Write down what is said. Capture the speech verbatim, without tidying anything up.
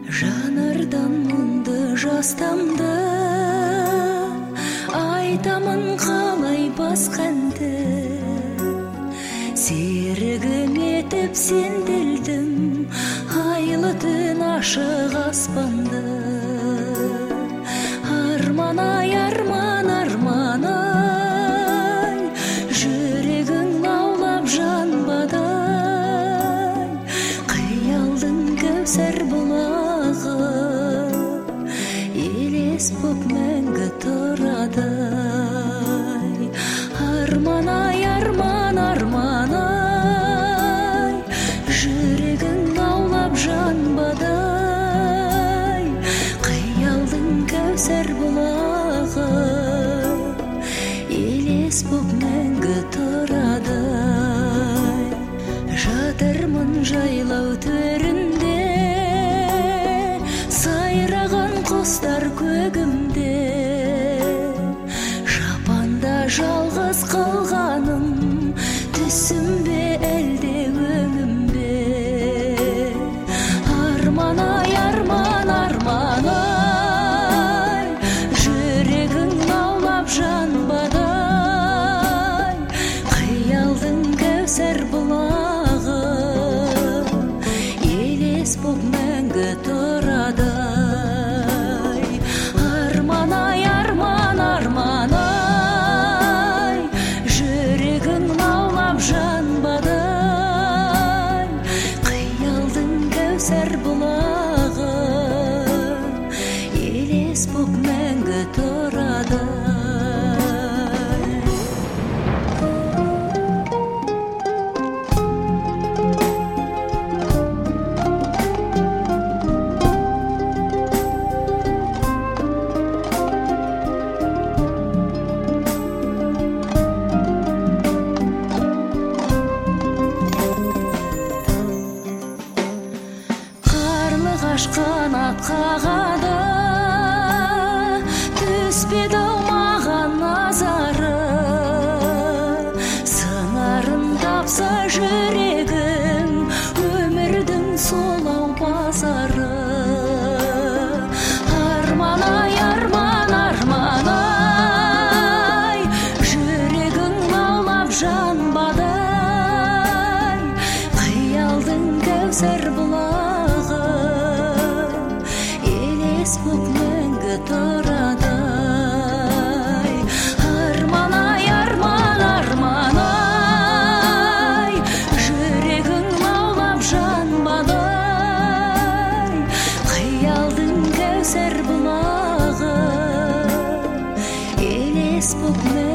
Жанардан мұңды жастамды, айтамын қалай басқанды. Серігім етіп сенделдім, айлы түн ашық аспанды. Арман ай, арман, арман ай, жүрегің лаулап жанбадай. Қиялдың кәусар бұлағы, елес боп мәңгі тұрадай. Арман ай, арман, арман ай, жүрегің лаулап жанбадай. Қиялдың кәусар бұлағы, елес боп мәңгі тұрадай. Жатырмын жайлау төрінде, сайраған құстар көгімде. Жапанда жалғыз қалғаным, түсім бе әлде өңім бе? Арман ай, арман, арман ай, жүрегің лаулап жанбадай. Қиялдың кәусар бұлағы, елес боп мәңгі тұрадай. Арман ай, арман, арман ай, жүрегің лаулап жанбадай. Қиялдың кәусар бұлағы, елес боп мәңгі тұрадай. Қанат қағады, түспеді маған назары. Сыңарын тапса жүрегім, өмірдің солау базары. Арман ай, арман, арман ай, жүрегің лаулап жанбадай. Қиялдың кәусар бұлағы, елес боп мәңгі тұрадай. Арман ай, арман, арман ай, жүрегің лаулап жанбадай. Қиялдың кәусар бұлағы, елес боп мәңгі